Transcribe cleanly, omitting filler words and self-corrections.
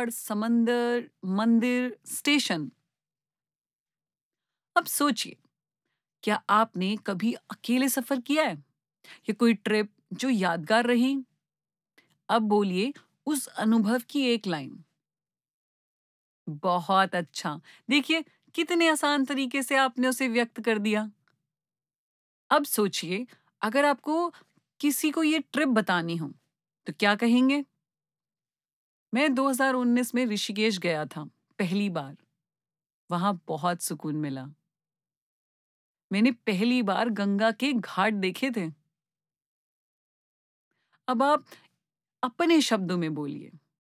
पहाड़, समंदर, मंदिर, स्टेशन। अब सोचिए, क्या आपने कभी अकेले सफर किया है? या कोई ट्रिप जो यादगार रही? अब बोलिए उस अनुभव की एक लाइन। बहुत अच्छा। देखिए, कितने आसान तरीके से आपने उसे व्यक्त कर दिया। अब सोचिए, अगर आपको किसी को ये ट्रिप बतानी हो, तो क्या कहेंगे? मैं 2019 में ऋषिकेश गया था, पहली बार। वहाँ बहुत सुकून मिला। मैंने पहली बार गंगा के घाट देखे थे। अब आप अपने शब्दों में बोलिए।